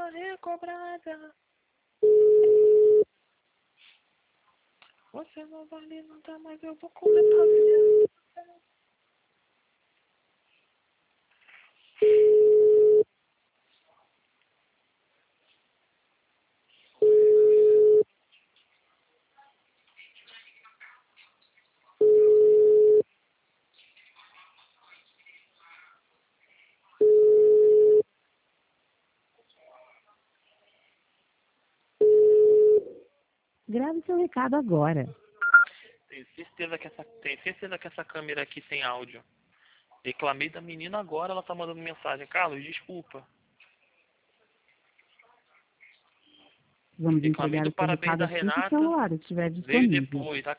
será recobrada. Você não vale nada, mas eu vou comer pra ver. Grave seu recado agora. Tenho certeza que essa câmera aqui tem áudio. Reclamei da menina agora, ela tá mandando mensagem. Carlos, desculpa. Vamos Reclamei entregar do o seu parabéns recado da assim que o Renata. celular estiver Veio disponível. depois.